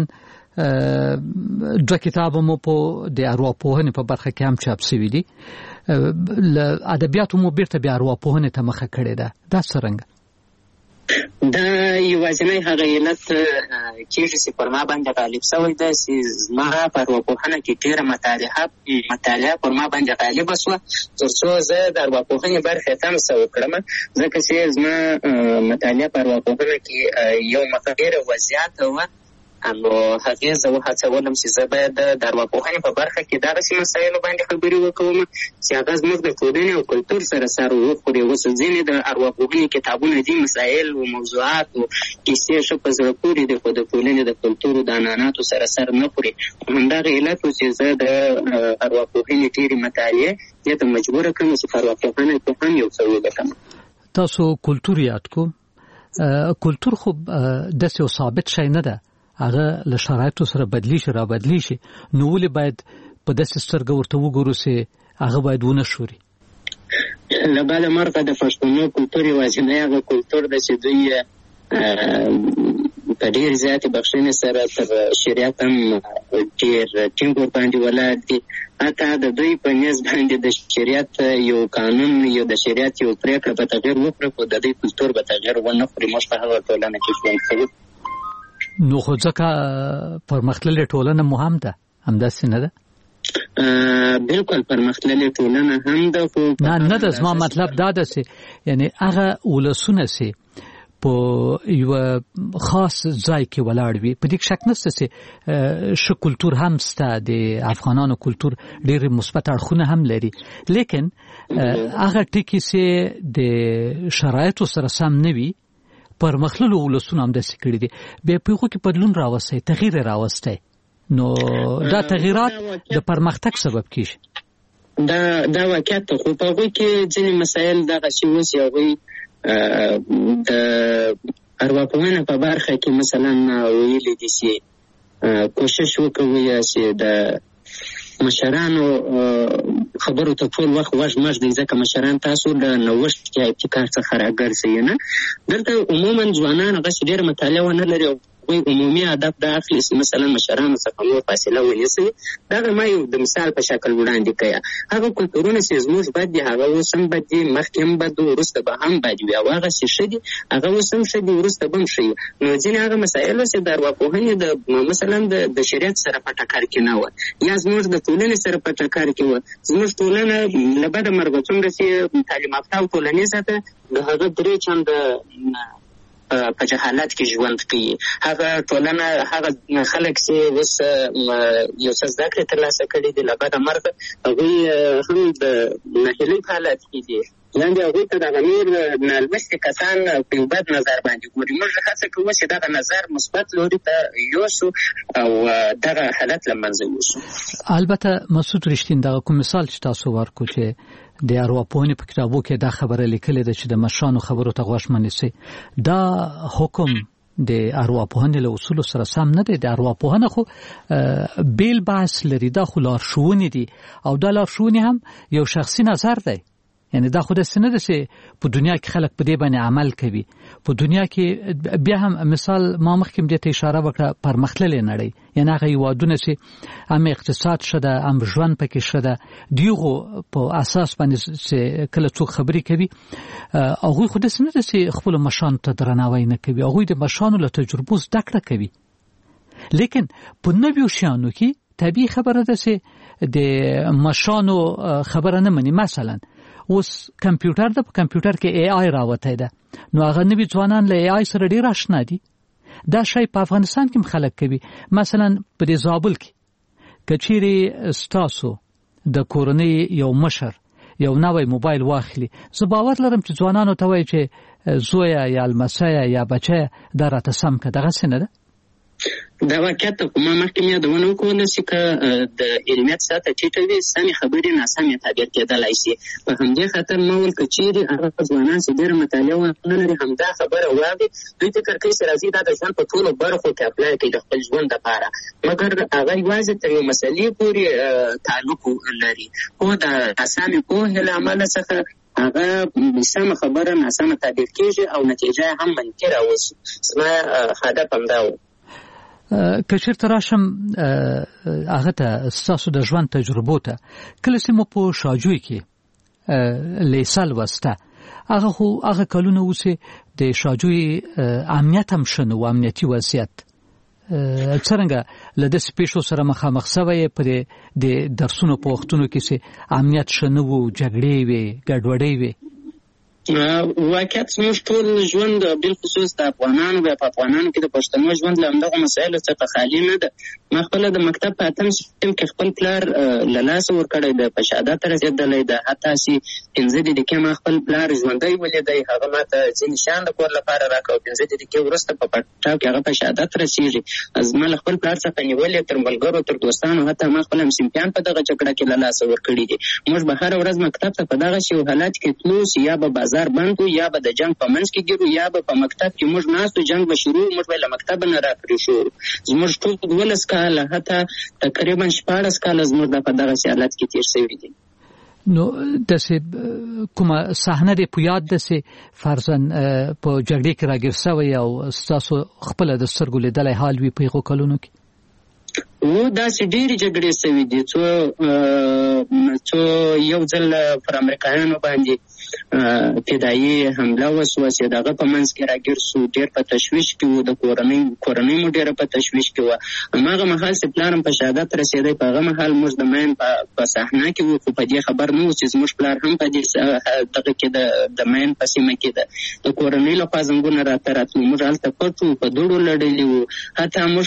[SPEAKER 22] 2 کتابه مو په د ارواپوهنې په برخه کې هم چاپ شوي دي، له ادبیاتو مو بیرته بیا ارواپوهنې ته مخه کړې ده، دا څرنګه؟
[SPEAKER 23] دا یوازینی هغه علت کېږي چې پر ما باندې غالب شوی ده چې زما په ارواپوهنه کې ډېره مطالعه پر ما باندې غالبه شوه تر څو زه د ارواپوهنې برخې ته هم څه وکړم، ځکه چې زما مطالعه په ارواپوهنه کې یو مخه ډېره وضعیته وه. نو هغې زه وهڅولم چې زه باید د ارواپوهنې په برخه کې دغسې مسایلو باندې خبرې وکوم چې هغه زموږ د ټولنې او کلتور سره سر وخوري. اوس ځینې د ارواپوهنې کتابونه دي مسایل او موضوعات او کیسې ښه په زړه پورې دي خو د ټولنې د کلتور او د عنعناتو سره سر نه خوري. همدغه علت و چې زه د ارواپوهنې ډېرې مطالعې دې ته مجبوره کړم چې په ارواپوهنه کې هم یو څه ولیکم.
[SPEAKER 22] تاسو کلتور یاد کو، کلتور خو داسې یو ثابت شی نه ده، هغه له شرایطو سره بدلی شي را بدلی شي، نو ولې باید په داسې سترګه ورته وګورو چې هغه باید ونه شوري؟
[SPEAKER 23] له بده مرغه د پښتنو کلتور یوازینی هغه کلتور ده چې دوی په ډېر زیاتې بخښنې سره تر شریعت هم ډېر ټینګ ورباندې ولاړ دي. حتی د دوی په نیز باندې د شریعت یو قانون یو د شریعت یو پرېکړه به تغیر وکړي خو د دوی کلتور به تغیر ونه کړي. موږ په هغه ټولنه کې ژوند کوو.
[SPEAKER 22] نو خو ځکه پرمختللې ټولنه مو هم ده، همداسې نه ده؟
[SPEAKER 23] بالکل پرمختللې ټولنه هم ده خو
[SPEAKER 22] نه ده. زما مطلب دا ده چې یعنې هغه ولسونه چې په یو خاص ځای کې ولاړ وي په دې شک نشته چې ښه کلتور هم شته، د افغانانو کلتور ډېر مثبت اړخونه هم لري، لیکن هغه ټکي چې د شرایطو سره سم نه وي پرمختللو ولسونه هم داسې کړي دي، بیا په هغو کې بدلون راوستی، تغییر راوستی، نو دا تغییرات د پرمختګ سبب کېږي.
[SPEAKER 23] دا واقعیت ده، خو په هغوی کې ځینې مسایل دغسې اوس هغوی د ارواپوهنه په برخه کې مثلا ویلي دي چې کوشش وکوي چې د مشرانو خبرو ته ټول وخت وژ دی، ځکه مشران تاسو د نوښت یا ابتکار څخه راګرځئ نه. دلته عموما ځوانان هغسې ډېره مطالعه ونه لري او عمومي هدف دا اخلي چې مثلا مشرانو څخه نور فاصله ونیسي. دغه ما یو د مثال په شکل وړاندې کړی. هغه کلتورونه چې زموږ بد دي هغه اوس هم بد دي، مخکې هم بد وو، وروسته به هم بد وي، او هغه چې ښه دي هغه اوس هم ښه دي، وروسته به هم ښه وي. نو ځینې هغه مسایلو چې د ارواپوهنې مثلا د شریعت سره په ټکر کې نه وه یا زموږ د ټولنې سره په ټکر کې وه. زموږ ټولنه له بده مرغه څومره چې تعلیم یافته او ټولنیزه ده د هغه 3 چنده په جهالت کې ژوند کوي. هغه ټولنه هغه خلک چې اوس یو څه زده کړې ترلاسه کړي دي له بده مرغه هغوی هم د ناهیلۍ په حالت کې دي، یعنې هغوی ته دغه نور نالوستي کسان په یو بد نظر باندې ګوري. موږ هڅه کوو چې دغه نظر مثبت لوري ته یوسو او دغه حالت له منځه یوسو.
[SPEAKER 22] البته مسعود رښتین دغه کوم مثال چې تاسو ورکړو چې د ارواپوهنې په کتابو کې دا خبره لیکلې ده چې د مشرانو خبرو ته غوږ مه نیسئ، دا حکم د ارواپوهنې له اصولو سره سم نه دی. د ارواپوهنه خو بیل بحث لري، دا خو لارښوونې دي او دا لارښوونې هم یو شخصي نظر دی، یعنی دا خو د سنه د سه په دنیا کې خلک په دې باندې عمل کوي. په دنیا کې بیا هم مثال ما مخکې دې ته اشاره وکړه پرمختللې نړۍ، یعنی هغه یوادونه چې هم اقتصاد شته هم ژوند پکې شته دیغه په اساس باندې چې کله څوک خبرې کوي هغه خو د سنه د سه خپل مشان ته درناوی نه کوي، هغه د مشانو له تجربو زده کړه کوي. لیکن په نویو شیانو کې طبیعي خبره ده چې د مشانو خبره نه مني. مثلا اوس کمپیوټر د کمپیوټر کې ای آی راوته ده، نو هغه نوی ځوانان له ای آی سره ډیر آشنا دي. دا شی په افغانستان کې خلک کوي. مثلا په دې زابل کې کچيري ستاسو د کورنۍ یو مشر یو نوې موبایل واخلي، زه باور لرم چې ځوانانو ته وایي چې زویا یا المسیا یا بچه دا راته سم کړه. دغه څه نه ده.
[SPEAKER 23] دا واقعیت ته ما مخکې مې دونه وکړل چې د علمیت ساته ټیټه وي سمې خبرې ناسمې تعبیر کېدلای شي. په همدې خاطر ما ویل که چیرې هغه ځوانان چې ډېره مطالعه ونه لري همدا خبره واوري، دوی فکر کوي چې راځي دا د ژوند په ټولو برخو کې اپلای کوي د خپل ژوند دپاره، مګر هغه یوازې تر یو مسلې پورې تعلق لري. خو د ناسمې پوهې له امله څخه هغه سمه خبره ناسمه تعبیر کېږي او نتیجه هم منفي راوځي. زما هدف همدا و.
[SPEAKER 22] کچیر تراشم هغه ته ستاسو د ژوند تجربو ته کله چې مو په شاجوی کې لیسال وسته هغه کلونه اوسه د شاجوی امنیت هم شنو و امنیتي وضعیت څنګه لده سپیشو سره مخامخ سوی په د درسونو په وختونو کې چې امنیت شنو و جګړې وي ګډوډۍ وي.
[SPEAKER 23] واقعیت زموږ ټول ژوند بالخصوص د افغانانو په افغانانو کې د پښتنو ژوند له همدغو مسایلو څخه خالي نه ده. ما خپله د مکتب په 8م سیستم کې خپل پلار له لاسه ورکړی ده، په شهادت رسېدلی ده. حتی چې 5 دقیقې ما خپل پلار ژوندی ولیدی، هغه ما ته ځینې شیان د کور لپاره راکړه. 5 دقیقې وروسته په پټاو کې هغه په شهادت رسېږي. زما له خپل پلار څخه نیولې تر ملګرو تر دوستانو، حتی ما خپل همصنفیان په دغه جګړه کې له لاسه ورکړي دي. موږ به هره ورځ مکتب ته په دغه شی حالات کې تلو چې یا به بازار بند و یا به د جنگ په منځ کې ګیرو یا به په مکتب کې موږ ناستو جنگ به شروع، موږ به له مکتب نه راپرې شو. زموږ ټول 12 کاله حتی تقریبا 14 کاله زموږ په دغه حالت کې تیر شوي دي.
[SPEAKER 22] نو داسې کومه صحنه دې په یاد ده چې فرضاً په جګړې کې راګیر شوی او ستاسو خپل د سترګو لیدلی حال وي په هغو کلونو کې؟
[SPEAKER 23] و داسې ډېرې جګړې شوي دي. څو یو ځل پر امریکایانو باندې فدایي حمله وسوه چې دغه په منځ کې راګیر شو، ډېر په تشویش کې و، د کورنۍ مو ډېره په تشویش کې وه. هماغه مهال چې پلار هم په شهادت رسېدی، په هغه مهال موږ د مین په صحنه کې وو، خو په دې خبر نه وو چې زموږ پلار هم په دې دغه کې د مین په سیمه کې ده. د کورنۍ لخوا زنګونه راته راتلو، موږ هلته پټ وو، په دوړو لړلي وو. حتی موږ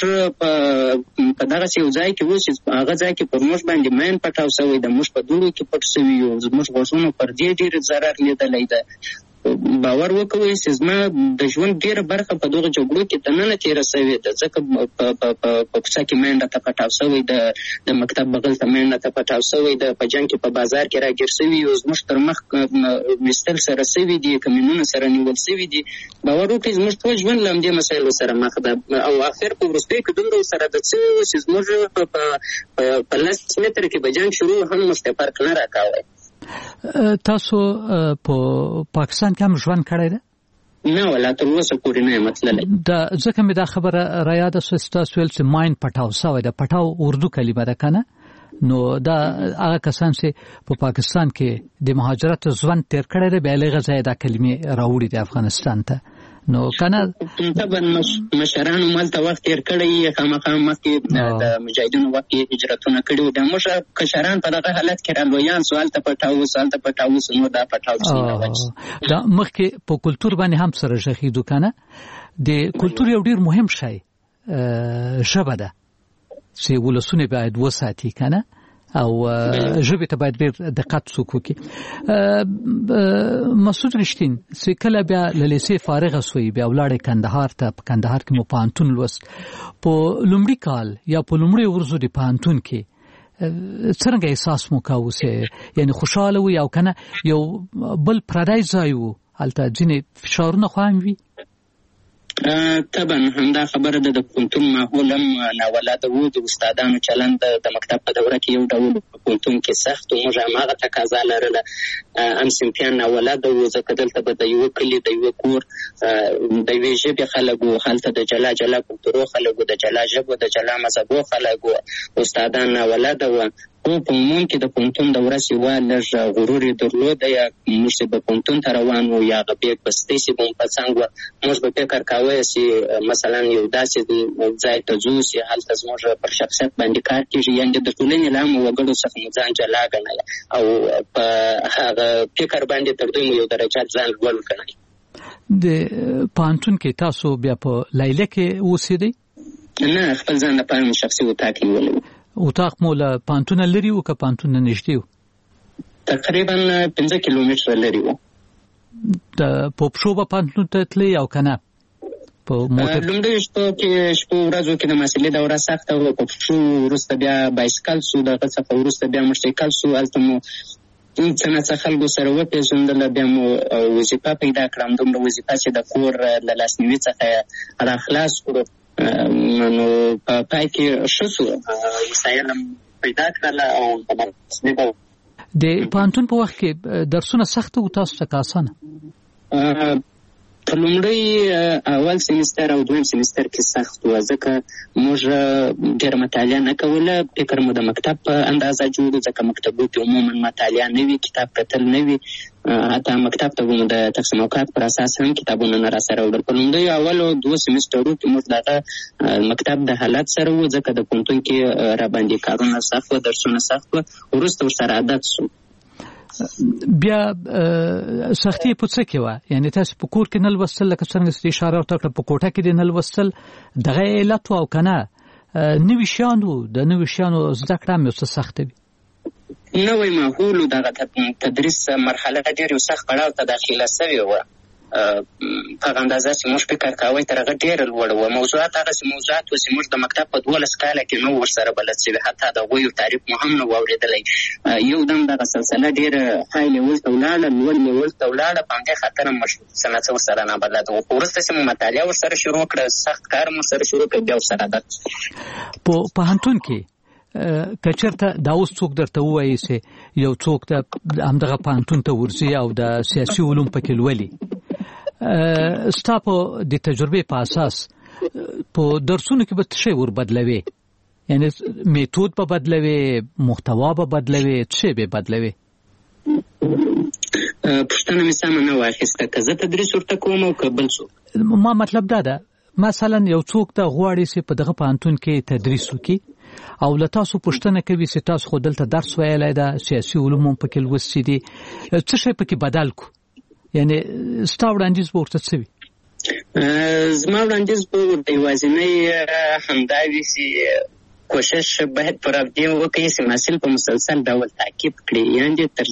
[SPEAKER 23] په دغه یو ځای کې وو چې هغه ځای کې پر موږ باندې مین پټاو شوی ده، موږ په دوړو کې پټ شوي یو، زموږ غوږونو پر دې ډېر ضرر لیدلی ده. باور وکوئ چې زما د ژوند ډېره برخه په دغه جګړو کې دننه تېره شوې ده، ځکه په کوڅه کې منډه ته پټاو شوی ده، د مکتب بغل ته منډه ته پټاو شوی ده، په جنګ کې په بازار کې راګیر شوي یو، زموږ تر مخ ویستل سره شوي دي، کمینونه سره نیول شوي دي. باور وکړئ زموږ ټول ژوند له همدې مسایلو سره مخ ده او آخر په وروستیو کې دومره سره ده چې زموږ په 10 متره کې به جنګ شروع هم موږ ته فرق نه راکاوه.
[SPEAKER 22] تاسو په پاکستان کې هم ژوند کړی ده؟
[SPEAKER 23] نه ولا تر اوسه پورې نه یم تللی.
[SPEAKER 22] ځکه مې دا خبره را یاده شوه چې تاسو ویل چې ماین پټاو شوی ده. پټاو اردو کلمه ده که نه؟ نو دا هغه کسان چې په پاکستان کې د مهاجرت ژوند تیر کړی دی بیا له هغه ځایه دا کلمې راوړي دي افغانستان ته. نو کنه
[SPEAKER 23] طبعا مشرانو مالته وخت تیر کړی، خامخا مخکې د مجاهدینو وخت هجرتونه کړي وو، د موږ کشران په دغه حالت کې رالویان سوال ته پټاو نو دا پټاو شي.
[SPEAKER 22] دا مخکې په کلتور باندې هم سره ژغېدو کنه. د کلتور یو ډېر مهم شی ژبه ده چې ولسونه باید وساتي کنه، او ژبې ته باید ډېر دقت وکړي. مسعود رښتین چې کله بیا له لیسې فارغه شوی بیا ولاړې کندهار ته، په کندهار کې مو پوهنتون لوست. په لومړي کال یا په لومړي ورځو د پوهنتون کې څرنګه احساس مو کاوه چې یعنی خوشحاله وي او کنه یو بل پردی ځای و هلته ځینې فشارونه خو هم وي؟
[SPEAKER 23] طبعا همدا خبره ده. د پوهنتون ماحول هم ناولاده و، د استادانو چلند د مکتب په دوره کې یو ډول پوهنتون کې سخت و، موږ هماغه تقاضا لرله. هم صنفیان ناولاده و، ځکه دلته به د یوه کلي د یوه کور د یوې ژبې خلک و، هلته د جلا جلا کلتورو خلک و، د جلا ژبو د جلا مذهبو خلک و، استادان ناولاده و. خو په عموم کې د پوهنتون د ورځ یوه لږ غرور یې درلوده، یا موږ چې به پوهنتون ته روان وو یا هغه بیګ بستې چې به مو په څنګ وه، موږ به فکر کوی چې مثلا یو داسې ځای ته ځو چې هلته زموږ پر شخصیت باندې کار کېږي، یعنې د ټولنې له عامو وګړو څخه مو ځان جلا ګڼله او په هغه فکر باندې تر دوی مو یو درجات ځان لوړ ګڼئ.
[SPEAKER 22] د پوهنتون کې تاسو بیا په لیلیه کې اوسېدئ؟
[SPEAKER 23] نه، خپل ځان لپاره مې شخصي اتاق نیولی و.
[SPEAKER 22] اتاق مو له پوهنتونه لرې و که پوهنتونه نږدې و؟
[SPEAKER 23] تقریبا 5 کیلومتره لرې و.
[SPEAKER 22] په پښو به پوهنتون ته تلئ او که نه په موټر؟
[SPEAKER 23] لومړیو شپو ورځو کې د محصلې دوره سخته وه، په پښو، وروسته بیا بایسکل سو، دغه څخه وروسته بیا موټرسایکل سو. هلته مو څه ناڅه خلکو سره وپېژندله، بیا مو وظیفه پیدا کړه. همدومره وظیفه چې د کور له لاسنیوي څخه را خلاص کړو، نو په پای کې ښه سو، وسایل هم پیدا کړله او
[SPEAKER 22] د پوهنتون په وخت کې درسونه سخته و تاسو ته که اسانه؟
[SPEAKER 23] په لومړی اول سمیستر او دویم سمیستر کې سخت و، ځکه موږ ډېره مطالعه نه کوله. فکر مو د مکتب په اندازه جوړ، ځکه مکتبو کې عموما مطالعه نه وي، کتاب کتل نه وي. حتی مکتب ته مو د تقسیم اوقات پر اساس هم کتابونه نه راسره وړل. په لومړیو اولو 2 سمیسترو کې موږ دغه مکتب د حالت سره و، ځکه د پوهنتون کې راباندې کارونه سخت و، درسونه سخت و. وروسته ورسره عادت سو.
[SPEAKER 22] بیا سختي په څه کې وه؟ یعنې تاسو په کور کې نه لوستل، لکه څرنګه چې اشاره ورته وکړه، په کوټه کې دې نه لوستل، دغه علت و او که نه نوي شیان و؟ د نوي شیانو زده کړه هم یو څه سخته وي.
[SPEAKER 23] نوی ماحول و، دغه تدریس مرحله ډېر یو سخت پړاو ته داخله سوې وه. په هغه اندازه چې موږ فکر کوی تر هغه ډېره لوړه وه. موضوعات هغسې موضوعات وه چې موږ د مکتب په 12 کاله کې نه ورسره بلد شوي، حتی د هغوی تعریف مو هم نه و اورېدلی. یو دم دغه سلسله ډېره های لیول ته ولاړه، لوړ لیول ته ولاړه، په همدې خاطر هم موږ څه نه څه ورسره نابلده وو. خو وروسته چې مو مطالعه ورسره شروع کړه، سخت کار مو ورسره شروع کړه، بیا ورسره عادت.
[SPEAKER 22] په پوهنتون کې که چېرته دا اوس څوک درته ووایي چې یو څوک ته همدغه پوهنتون ته ورځي او د سیاسي علوم پکې لولي، ستا په د تجربې په اساس په درسونو کې به څه شی ور بدلوي؟ یعنې میتود به بدلوي، محتوا به بدلوي، څه شی به بدلوي؟
[SPEAKER 23] پوښتنه مې سمه نه واخیسته، که زه تدریس ورته کوم او که بل څوک؟
[SPEAKER 22] ما مطلب دا ده، مثلا یو څوک ته غواړي چې په دغه پوهنتون کې تدریس وکړي او له تاسو پوښتنه کوي چې تاسو خو دلته درس ویلی ده، سیاسي علوم هم پکې لوستي دي، څه شی پکې بدل کو؟ یعنې ستا وړاندیز به ورته څه وي؟
[SPEAKER 23] زما وړاندیز به ورته یوازینی همدا وي چې کوشش باید پر افدی وکړي چې محصل په مسلسل ډول تعقیب کړي. یعنې تر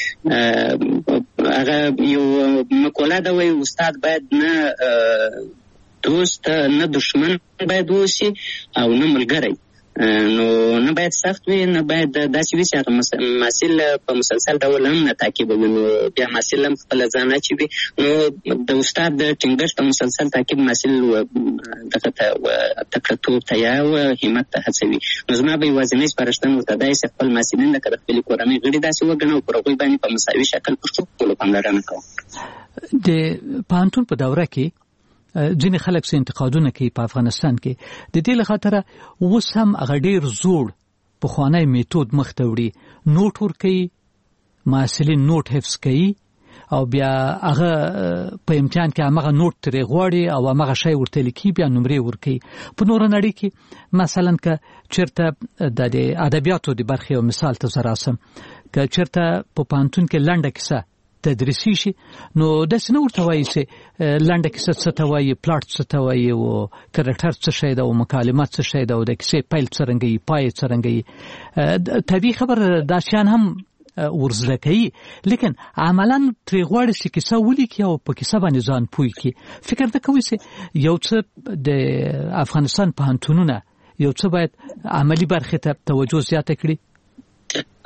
[SPEAKER 23] هغه یو مقوله ده وایي استاد باید نه دوست نه دشمن باید اوسي او نه ملګری. نو نه باید سخت وي، نه باید داسې وي چې هغه محصل په مسلسل ډول هم نه تعقیبوي، نو بیا محصل هم خپله ځان اچوي. نو د استاد د ټینګښت او مسلسل تعقیب محصل دغه ته تکړهتوب ته یا همت ته هڅوي. نو زما به یوازینی سپارښتنه ورته دا چې خپل محصلین لکه د خپلې کورنۍ غړي داسې وګڼه او پر هغوی باندې په مساوي شکل پر ټولو پاملرنه کوم.
[SPEAKER 22] د پوهنتون په دوره کې ځینې خلک څه انتقادونه کوي په افغانستان کې، د دې له خاطره اوس هم هغه ډېر زوړ پخوانی میتود مخ ته وړي، نوټ ورکوي، محصلین نوټ حفظ کوي او بیا هغه په امتحان کې همغه نوټ ترې غواړي او همغه شی ورته لیکي، بیا نمرې ورکوي. په نوره نړۍ کې مثلا که چېرته د ادبیاتو د برخې یو مثال ته زه راسم، که چېرته په پوهنتون کې لنډه کیسه تدریسي شي، نو داسې نه ورته وایي چې لنډه کیسه څه ته وایي، پلاټ څه ته وایي، او کرکټر څه شی ده، او مکالمه څه شی ده، او د کیسې پیل څرنګه وي، پای څرنګه وي. طبیعي خبره دا شیان هم ورزده کوي، لیکن عملا ترې غواړي چې کیسه ولیکي او په کیسه باندې ځان پوه کړي. فکر ده کوي چې یو څه د افغانستان پوهنتونونه یو څه باید عملي برخې ته توجه زیاته کړي؟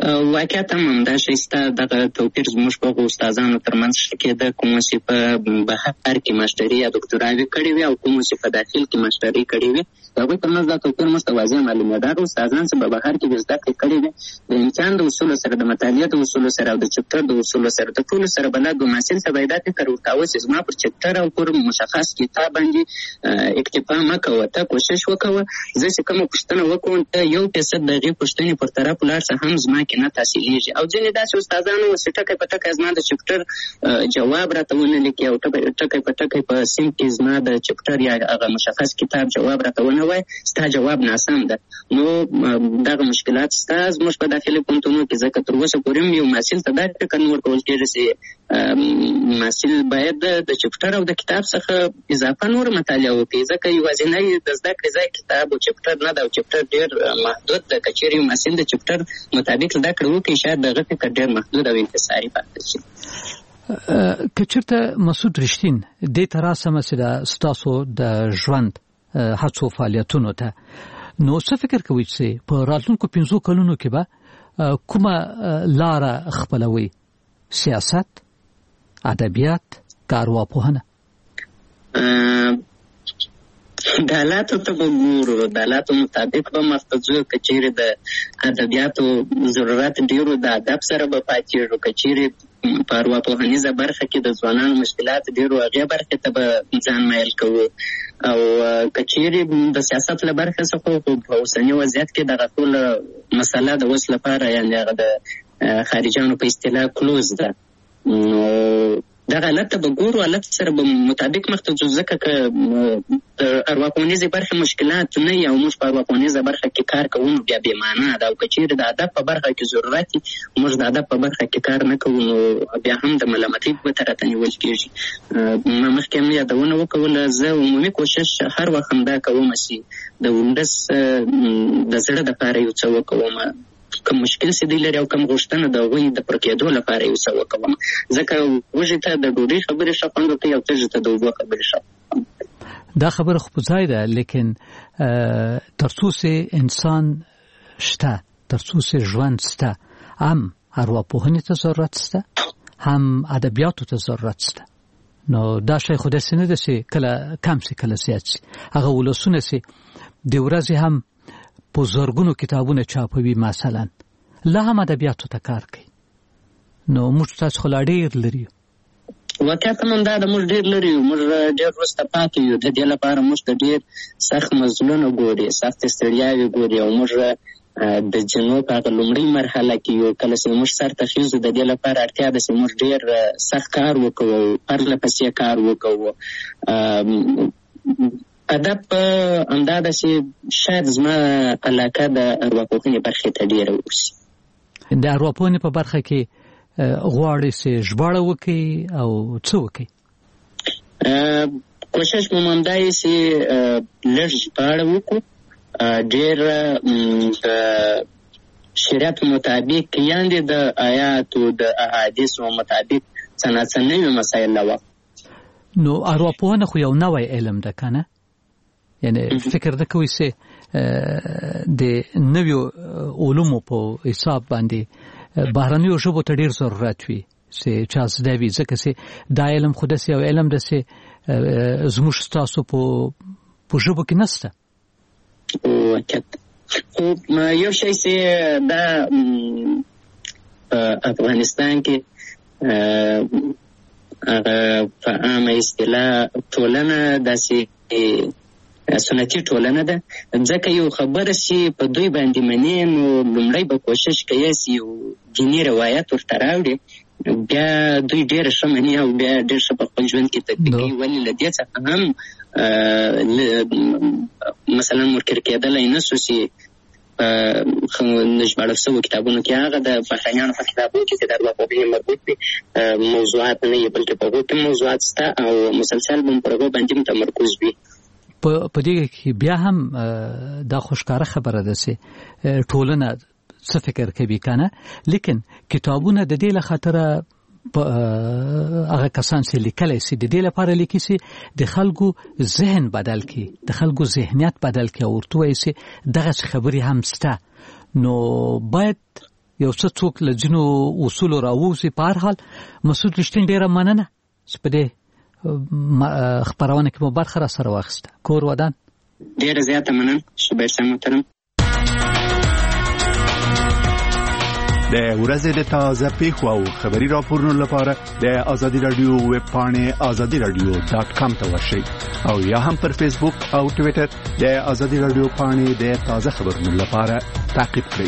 [SPEAKER 23] واقعیت هم دا شی ستا دغه توپیر زموږ په استادانو ترمنځ شته کېده، کوم چې په بهر کې ماسټري یا ډاکټراوي کړې وي او کوم چې په داخل کې ماسټري کړې وي، هغوی ترمنځ دا توپیر موږ ته واضح معلومېده. دا استادان چې په بهر کې زده کړې کړې وي د امتحان د اصولو سره، د مطالعې د اصولو سره او د چپټر د اصولو سره د ټولو سره بلد و، محصل ته باید دا فکر ورکاوه چې زما پر چپټر او پر مشخص کتاب باندې اکتفا مه کوه، ته کوشش وکوه زه چې کومه پوښتنه وکړم ته 1% د هغې پوښتنې پر طرف ولاړ شه هم زما کې نه تحصیلېږي. او ځینې داسې استادانو چې ټکی په ټکی زما د چپټر جواب راته ونه لیکي او ټکی په ټکی په سیم کې زما د چپټر یا هغه مشخص کتاب جواب راته ونه وایي، ستا جواب ناسم ده. نو دغه مشکلات ستا زموږ په داخلي پوهنتونونو کې ځکه تر اوسه پورې هم یو محصل ته دا فکر نه ورکول کېږي چې محصل باید د چپټر او د کتاب څخه اضافه نور مطالعه وکړي، ځکه یوازینی د زده کړې ځای کتاب او چپټر نه ده او چپټر ډېر محدود ده. که چېرې یو محصل د چپټر مطابق زده کړه وکړي شاید دغه فکر ډېر محدود او انحصاري پاتې شي.
[SPEAKER 22] که چېرته مسعود رښتین دې ته راسمه چې د ستاسو د ژوند هڅو فعالیتونو ته، نو څه فکر کوئ چې په راتلونکو 5 کلونو کې به کومه لاره خپلوي؟ سیاست، ادبیات، کارواپوهنه؟
[SPEAKER 23] د حالاتو ته به ګورو، د حالاتو مطابق به مخته ځو. که چېرې د ادبیاتو ضرورت ډېرو د ادب سره به پاتېږو، که چېرې په ارواپوهنیزه برخه کې د ځوانانو مشکلات ډېرو هغې برخې ته به ځان مایل کوو، او که چېرې د سیاست له برخې څخه په اوسني وضعیت کې دغه ټوله مسله د اوس لپاره یعنې هغه د خارجیانو په اصطلاح کلوز ده. نو دغه حالت ته به ګورو، حالت سره به مطابق مخته ځو، ځکه که د ارواپوهنیزې برخې مشکلات نه وي او موږ په ارواپوهنیزه برخه کې کار کوو نو بیا بې معنا ده. او که چېرې د ادب په برخه کې ضرورت وي موږ د ادب په برخه کې کار نه کوو نو بیا هم د ملامتۍ به ته راته نیول کېږي. ما مخکې هم یادونه وکوله، زه عمومي کوشش هر وخت همدا کوم چې د ولس د زړه دپاره یو څه وکوم، کوم مشکل چې دی لري او کوم غوښتنه د هغوی د پوره کېدو لپاره یو څه وکوم، ځکه وږي ته د ډوډۍ خبرې ښه خوند ورکوي او تږي ته د اوبو خبرې ښه.
[SPEAKER 22] دا خبره خو په ځای ده، لیکن تر څو چې انسان شته، تر څو چې ژوند شته، هم ارواپوهنې ته ضرورت شته، هم ادبیاتو ته ضرورت شته. نو دا شی خو داسې نه ده چې کله کم شي کله زیات شي. هغه ولسونه چې د ورځې هم په زرګونو کتابونه چاپوي مثلا، لا هم ادبیاتو ته کار کوي. نو موږ تاسو خو لا ډېر لري،
[SPEAKER 23] واقعیت هم دا د موږ ډېر لري، موږ ډېر وروسته پاتې یو. د دې لپاره موږ ته ډېر سخت مزلونه ګوري، سخت ستړیاوې ګوري، او موږ د جنوب هغه لومړۍ مرحله کې یو کله چې موږ سر ته خیږو د دې لپاره اړتیا ده چې موږ ډېر سخت کار وکړو، پرله پسې کار وکړو. ادب همدا ده چې شاید زما علاقه د ارواپوهنې برخې ته ډېره اوسي.
[SPEAKER 22] د ارواپوهنې په برخه کې غواړئ چې ژباړه وکړئ او څه وکړئ؟
[SPEAKER 23] کوشش مو همدا یې چې لږ ژباړه وکړو، ډېر د شریعت مطابق یعنې د آیاتو د احادیثو مطابق څه نوي مسایل لوه.
[SPEAKER 22] نو ارواپوهنه خو یو نوی علم ده که نه؟ یعنی فکر نه کوئ چې د نویو علومو په حساب باندې بهرنیو ژبو ته ډېر ضرورت وي چې چا زده وي، ځکه چې دا علم خو داسې یو علم ده چې زموږ ستاسو په ژبو کې نشته.
[SPEAKER 23] خو یو شی چې دا په افغانستان کې په عامه اصطلاح ټولنه داسې سنتي ټولنه ده، ځکه یو خبره چې په دوی باندې مني نو لومړی به کوشش کوي چې یو دیني روایت ورته راوړي، بیا دوی ډېر ښه مني او بیا ډېر ښه په خپل ژوند کې تطبیقوي. ولې له دې څخه هم مثلا منکر کېدلی نه شو چې ژباړل شوو کتابونو کې هغه د بهرنیانو په کتابونو کې چې د ارواپوهنې مربوط دي موضوعات نه وي، بلکې په هغو کې موضوعات شته او مسلسل به پر هغو باندې متمرکز وي.
[SPEAKER 22] په دې کې بیا هم دا خوشکاره خبره ده چې ټولنه څه فکر کوي که نه، لیکن کتابونه د دې له خاطره هغه کسان چې لیکلی شي د دې لپاره لیکي چې د خلکو ذهن بدل کړي، د خلکو ذهنیت بدل کړي او ورته وایي چې دغه خبرې هم شته. نو باید یو څه څوک له ځینو اصولو راووځي. په هر حال مسعود رښتین ډېره مننه چې په دې خپرونه کې مو برخه را سره واخیسته. کور ودان
[SPEAKER 23] ډېره زیاته مننه شبیر صاحب محترم.
[SPEAKER 12] د ورځې د تازه پیښو او خبري راپورونو لپاره د آزادي رادیو ویب پاڼې azadiradio.com ته ورشئ او یا هم پر فیسبوک او ټوئیټر د آزادي رادیو پاڼې د تازه خبرونو لپاره تعقیب کړئ.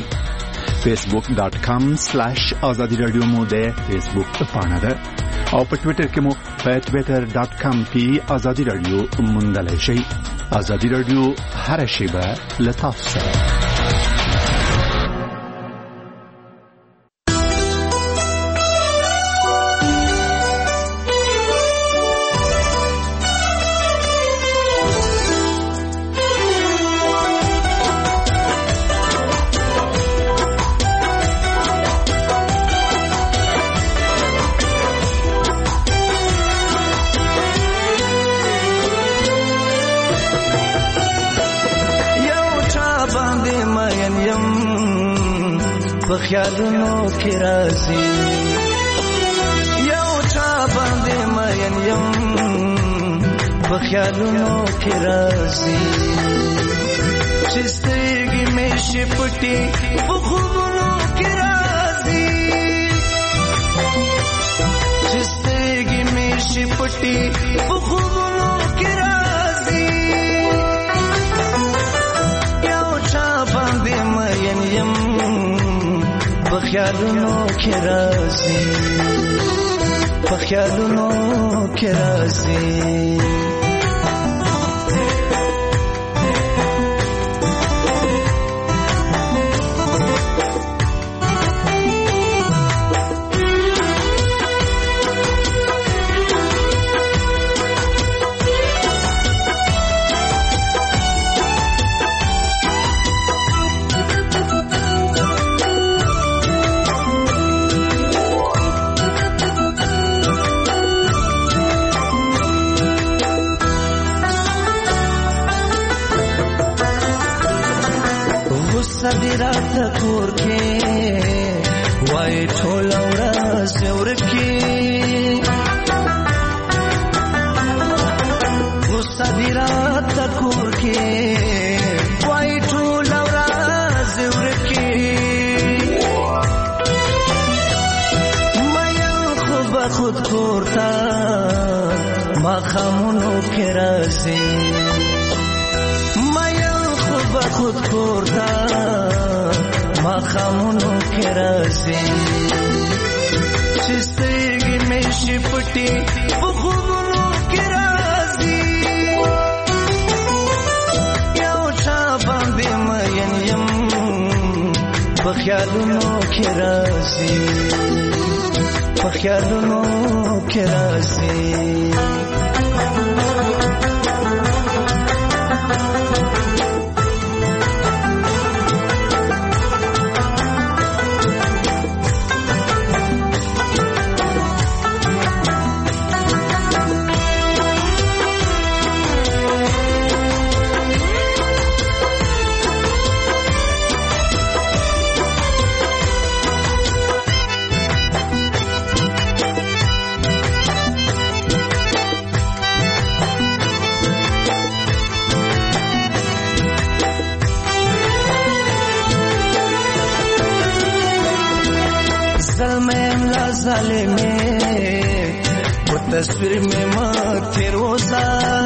[SPEAKER 12] facebook.com/azadiradio مو د فیسبوک پاڼه ده او په ټوئیټر کې مو په twitter.com/azadiradio موندلای شئ. آزادي رادیو هر شیبه له تاسو سره.
[SPEAKER 2] خیالونو کې راځي یو چا باندې مین یم په خیالونو کې راځي چې سترګې مې شي پټې په خوبونو کې راځي چې سترګې مې شي پټې په خوبونو کې راځي یو چا باندې مین یم په خیالونو کې راځي په خیالونو کې راځي صدرات کور کې وای ټول ورځ ورکی صدرات کور کې وای ټول ورځ ورکی مې خود کورتا ما خامونو کې راځي خود کورتا ما خامونو کې راځي چې سترګې مې شي پټې په خوبونو کې راځي یو چا باندې مین یم په خیالونو کې راځي په خیالونو کې راځي ظالمه वो तस्वीर में माथे रोजा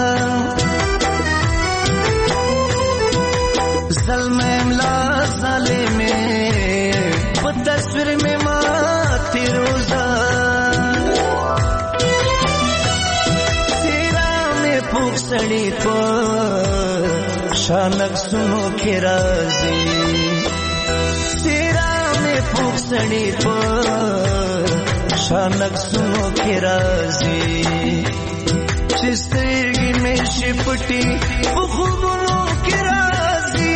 [SPEAKER 2] ज़ल्मेमला ज़ालिमे वो तस्वीर में माथे रोजा तेरा में पुखसड़ी पर शानक सुनो के राजी तेरा में पुखसड़ी पर शानक सुनो के राजी चिस्तगी में शिपटी बुखुबनो के राजी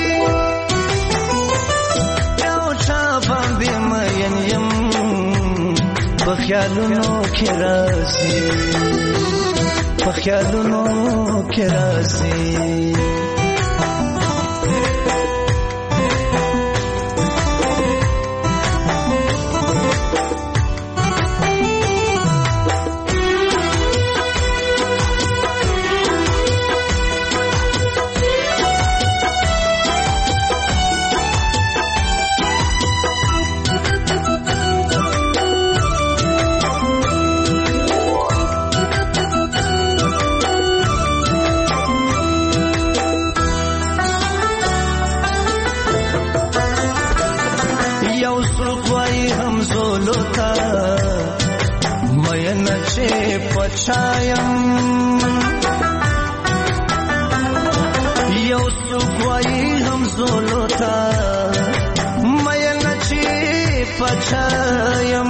[SPEAKER 2] यो चाबांदे मयन यम बख्यालुनो के राजी बख्यालुनो के राजी پچایم یو سوکوایی هم زولوتا مین چی پچایم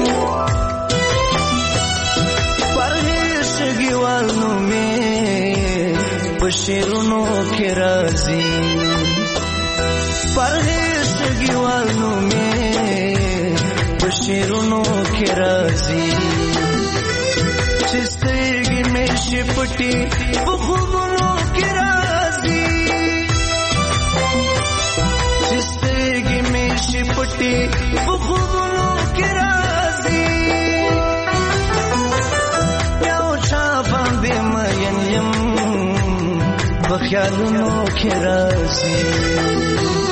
[SPEAKER 2] پرهیش گیوالنو می پشیرونو کی رازی پرهیش گیوالنو می پشیرونو کی رازی چسترگی میں شپٹی بخوبنو کی رازی چسترگی میں شپٹی بخوبنو کی رازی یاو چاپان بے مین یم بخیالنو کی رازی